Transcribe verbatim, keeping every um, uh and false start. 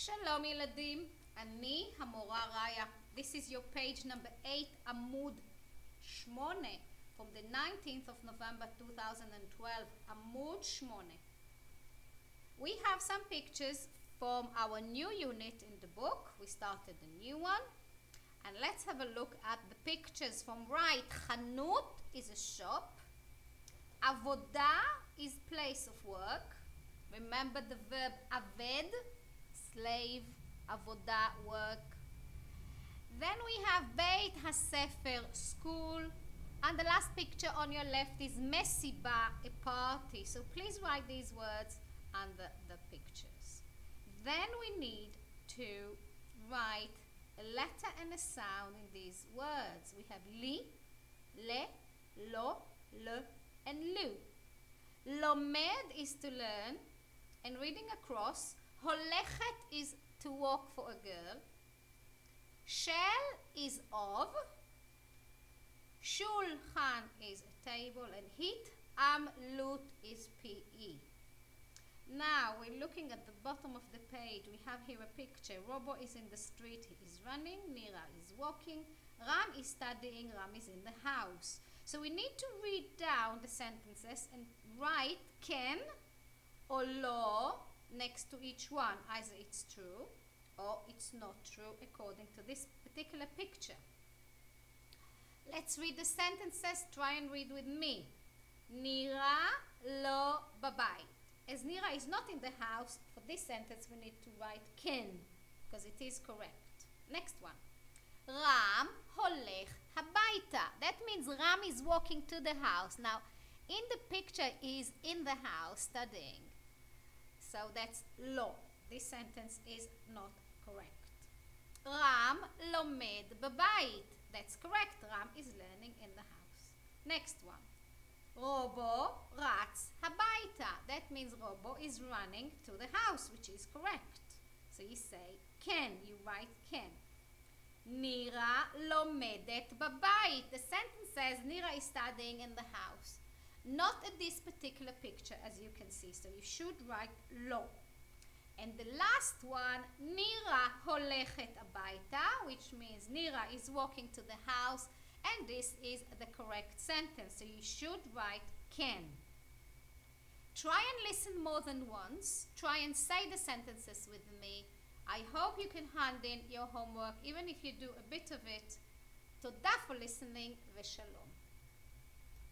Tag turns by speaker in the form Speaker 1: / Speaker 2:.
Speaker 1: שלום ילדים, אני המורה ראיה. This is your page number eight, עמוד שמונה, from the nineteenth of November two thousand twelve, עמוד שמונה. We have some pictures from our new unit in the book. We started a new one. And let's have a look at the pictures from right. חנות is a shop. עבודה is place of work. Remember the verb עבד, slave, עבודה, work. Then we have בית הספר, school. And the last picture on your left is מסיבה, a party. So please write these words under the pictures. Then we need to write a letter and a sound in these words. We have לי, le, lo, le, and lu. לומד is to learn, and reading across. הולכת is to walk for a girl. של is of. שולחן is a table, and התעמלות is P E. Now we're looking at the bottom of the page. We have here a picture. Robo is in the street, he is running. Nira is walking. Ram is studying. Ram is in the house. So we need to read down the sentences and write can or lo next to each one. Either it's true or it's not true according to this particular picture. Let's read the sentences. Try and read with me. Nira lo babait. As Nira is not in the house, for this sentence we need to write can, because it is correct. Next one. Ram הולך הביתה. That means Ram is walking to the house. Now, in the picture is in the house studying. So that's לא. This sentence is not correct. Ram לומד בבית. That's correct. Ram is learning in the house. Next one. רובו רץ הביתה. That means Robo is running to the house, which is correct. So you say can. You write can. נירה לומדת בבית. The sentence says Nira is studying in the house. Not at this particular picture, as you can see. So you should write לא. And the last one, נירה הולכת הביתה, which means Nira is walking to the house. And this is the correct sentence. So you should write can. Try and listen more than once. Try and say the sentences with me. I hope you can hand in your homework, even if you do a bit of it. תודה for listening ושלום.